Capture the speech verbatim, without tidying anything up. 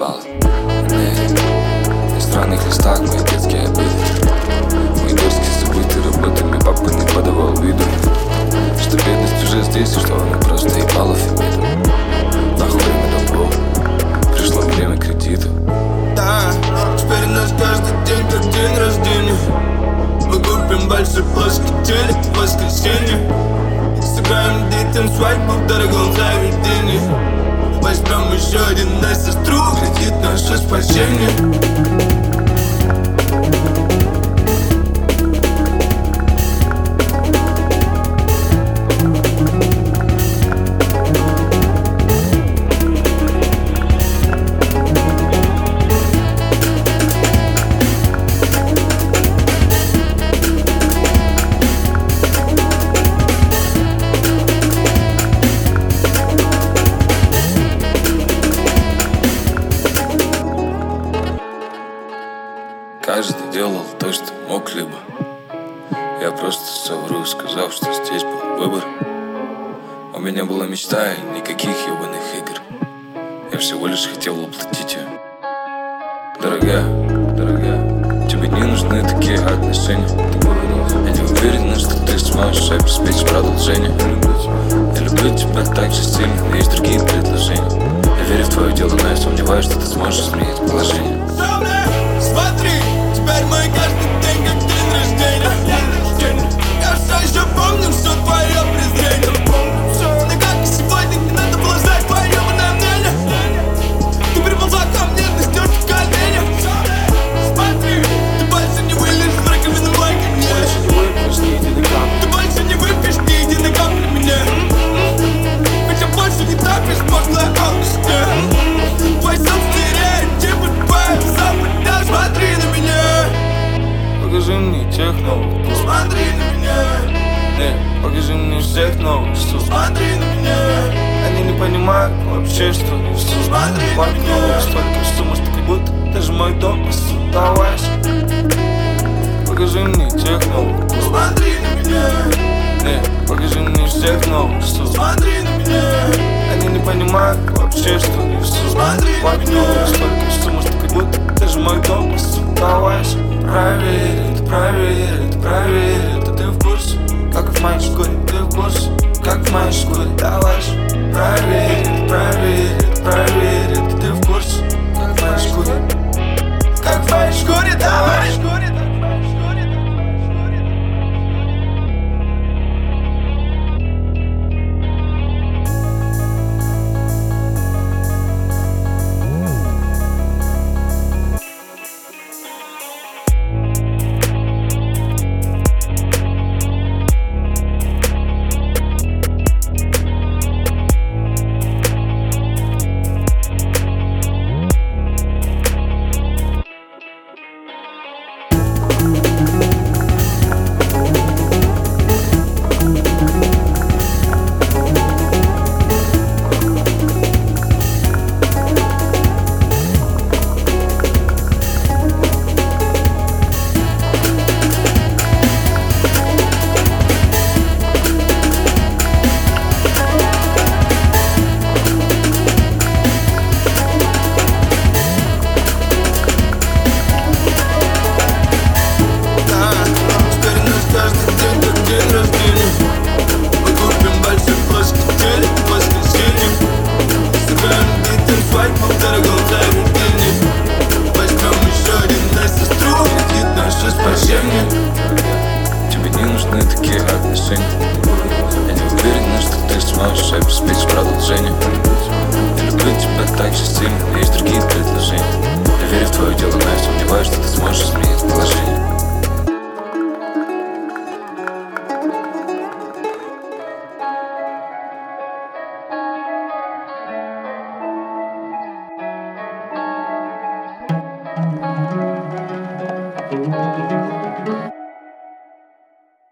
мало энергии. На странных листах мои детские обиды, мои дерзкие забытые работами папа не подавал виду, что бедность уже здесь, и что она просто ебала фемиду. Нахуй время долгов, пришло время кредита. Да, теперь у нас каждый день как день рождения. Мы купим большой плоский телек в воскресенье, сыграем детям свадьбу в дорогом заведении. Возьмем еще один на сестру, кредит наше спасение. Каждый делал то, что мог, либо я просто совру, сказав, что здесь был выбор. У меня была мечта и никаких ебаных игр. Я всего лишь хотел воплотить ее. Дорогая, дорогая, тебе не нужны такие отношения. Я не уверен, что ты сможешь обеспечить продолжение. Я люблю тебя так же сильно, но есть другие предложения. Я верю в твое дело, но я сомневаюсь, что ты сможешь изменить положение. Смотри, теперь мой каждый день как день рождения. Я все еще помню все твое презрение. Но как и сегодня, не надо было знать твое ебаное мнение. Ты приползла ко мне, ты ждешь в коленях. Смотри, ты больше не вылезешь в раковину лайка мне. Ты больше не выпьешь ни единой капли мне. Ведь я больше не так, лишь пошлая алчная. Твой собственный стереотипы, твоя запад. Смотри на меня, покажи мне тех новых, смотри на меня, не, покажи мне всех новых, что смотри на меня. Они не понимают вообще, что несу. Смотри на Парк меня. новых, столько сумм, что как будто даже мой дом посудоваешь. Покажи мне тех новых, Смотри на меня, не, покажи мне всех новых, что смотри на меня. они не понимают вообще, что несу. Смотри на Парк меня. новых, столько сумм, что как будто даже мой дом посудоваешь. Проверь это, проверь это, проверь это. Ты в курсе, как в моей шкуре, ты в курсе, как в моей шкуре, давай же. Проверь это, проверь это, проверь это. Ты в курсе, как в моей шкуре, как в моей шкуре, давай же. Тебе не нужны такие отношения. Я не уверен, что ты сможешь обеспечить продолжение. Я люблю тебя так же сильно, но есть другие предложения. Я верю в твое дело, но я сомневаюсь, что ты сможешь изменить положение. Thank you.